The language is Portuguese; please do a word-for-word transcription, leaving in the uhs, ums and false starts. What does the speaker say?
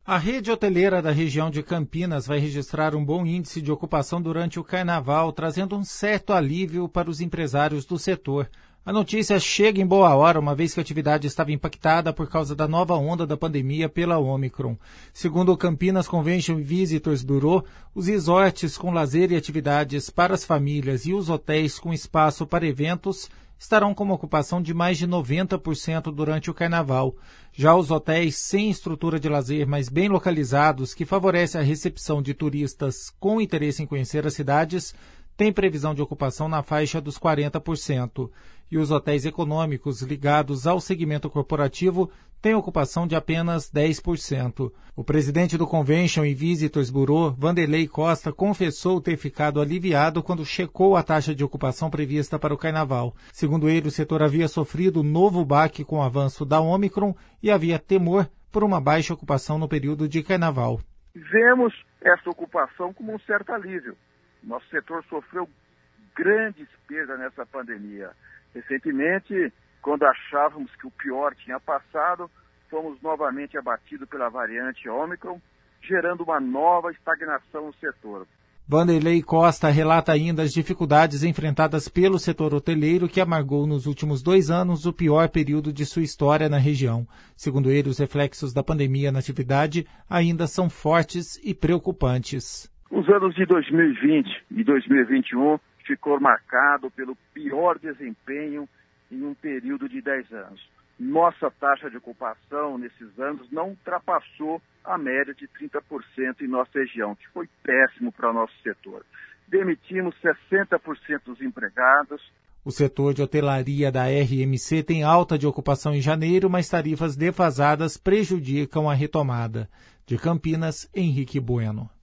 A rede hoteleira da região de Campinas vai registrar um bom índice de ocupação durante o Carnaval, trazendo um certo alívio para os empresários do setor. A notícia chega em boa hora, uma vez que a atividade estava impactada por causa da nova onda da pandemia pela Omicron. Segundo o Campinas Convention Visitors Bureau, os resorts com lazer e atividades para as famílias e os hotéis com espaço para eventos estarão com uma ocupação de mais de noventa por cento durante o Carnaval. Já os hotéis sem estrutura de lazer, mas bem localizados, que favorecem a recepção de turistas com interesse em conhecer as cidades, têm previsão de ocupação na faixa dos quarenta por cento. E os hotéis econômicos ligados ao segmento corporativo têm ocupação de apenas dez por cento. O presidente do Convention e Visitors Bureau, Vanderlei Costa, confessou ter ficado aliviado quando checou a taxa de ocupação prevista para o Carnaval. Segundo ele, o setor havia sofrido novo baque com o avanço da Omicron e havia temor por uma baixa ocupação no período de Carnaval. Vemos essa ocupação como um certo alívio. Nosso setor sofreu grandes perdas nessa pandemia. Recentemente, quando achávamos que o pior tinha passado, fomos novamente abatidos pela variante Omicron, gerando uma nova estagnação no setor. Vanderlei Costa relata ainda as dificuldades enfrentadas pelo setor hoteleiro, que amargou nos últimos dois anos o pior período de sua história na região. Segundo ele, os reflexos da pandemia na atividade ainda são fortes e preocupantes. Os anos de dois mil e vinte e dois mil e vinte e um ficou marcado pelo pior desempenho em um período de dez anos. Nossa taxa de ocupação nesses anos não ultrapassou a média de trinta por cento em nossa região, que foi péssimo para o nosso setor. Demitimos sessenta por cento dos empregados. O setor de hotelaria da R M C tem alta de ocupação em janeiro, mas tarifas defasadas prejudicam a retomada. De Campinas, Henrique Bueno.